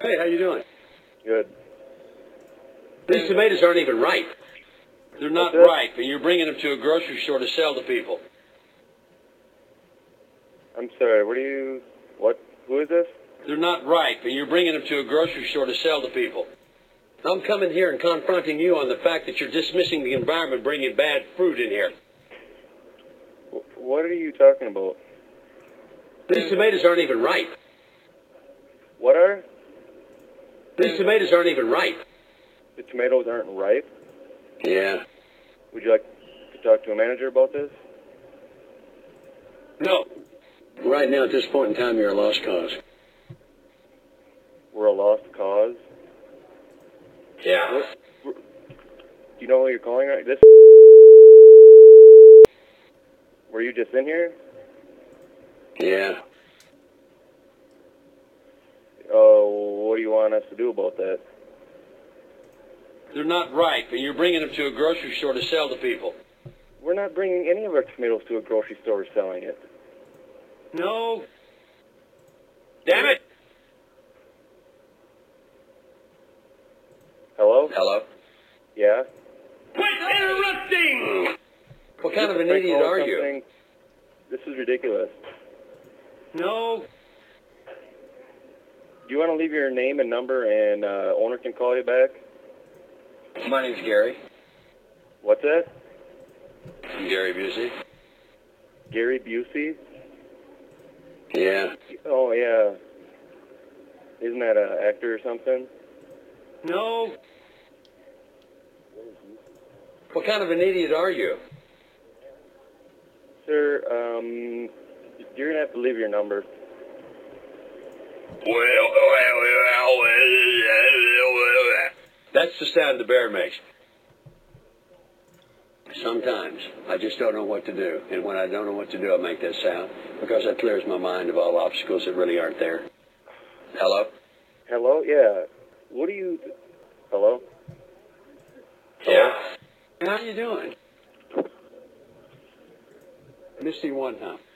Hey, how you doing? Good. These tomatoes aren't even ripe. They're not ripe, and you're bringing them to a grocery store to sell to people. I'm sorry, who is this? They're not ripe, and you're bringing them to a grocery store to sell to people. I'm coming here and confronting you on the fact that you're dismissing the environment, bringing bad fruit in here. What are you talking about? These tomatoes aren't even ripe. What are? These tomatoes aren't even ripe. The tomatoes aren't ripe? Yeah. Would you like to talk to a manager about this? No. Right now, at this point in time, you're a lost cause. We're a lost cause? Yeah. Do you know who you're calling right? Were you just in here? Yeah. Oh, what do you want us to do about that? They're not ripe, and you're bringing them to a grocery store to sell to people. We're not bringing any of our tomatoes to a grocery store selling it. No. Damn it! Hello? Hello? Yeah? Quit interrupting! What kind of an idiot are you? This is ridiculous. No. Do you want to leave your name and number and owner can call you back? My name's Gary. What's that? I'm Gary Busey. Gary Busey? Yeah. Oh, yeah. Isn't that an actor or something? No. What kind of an idiot are you? Sir, you're going to have to leave your number. That's the sound the bear makes. Sometimes I just don't know what to do. And when I don't know what to do, I make that sound because that clears my mind of all obstacles that really aren't there. Hello? Hello? Yeah. What do you... Hello? Yeah. How are you doing? Let me see one time.